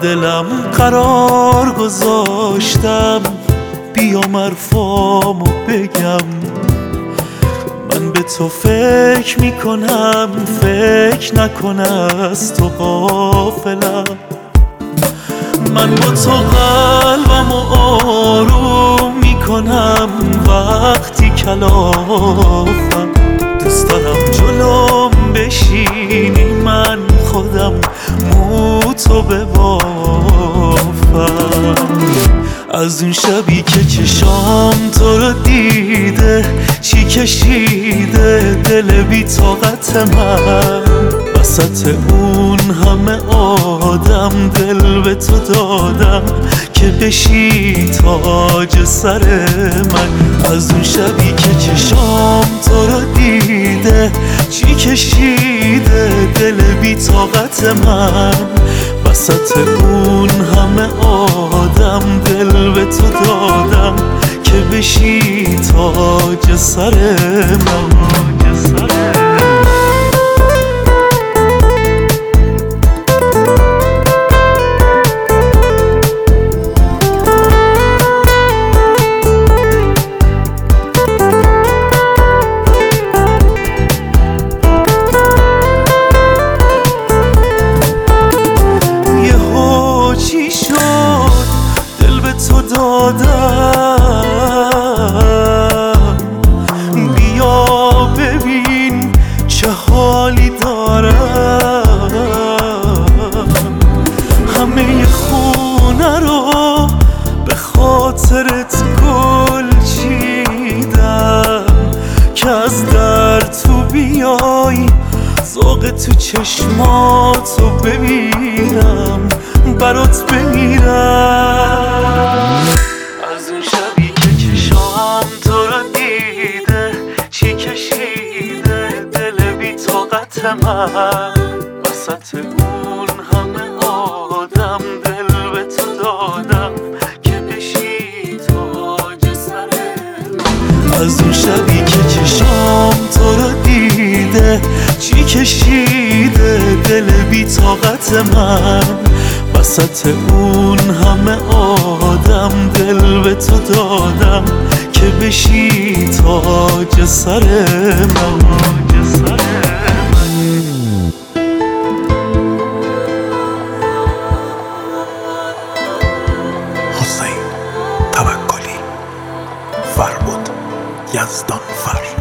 دلم قرار گذاشتم بیام حرفامو بگم. من به تو فکر میکنم، فکر نکن از تو غافلم. من با تو قلبمو آروم میکنم وقتی کلافم. دوست دارم جلوم بشینی من خودم مو تو ببافم. از اون شبی که چشام تو رو دیده چی کشیده دل بی طاقت من. وسط اون همه آدم دل به تو دادم که بشی تاج سر من. از اون شبی که چشام تو رو دیده چی کشیده دل بی طاقت من. وسط اون همه آدم دل به تو دادم که بشی تاج سر من. تو دادم بیا ببین چه حالی دارم. همه خونه رو به خاطرت گل چیدم که از در تو بیای ذوق تو چشماتو ببینم برات بمیرم. از اون شبی که چشام تو رو دیده چی کشیده دل بی طاقت من. وسط اون همه آدم دل به تو دادم که بشی تاج سر من. از اون شبی که چشام تو رو دیده چی کشیده دل بی طاقت من. وسط اون همه آدم دل به تو دادم که بشی تاج سر من. حسین توکلی، فربود یزدانفر.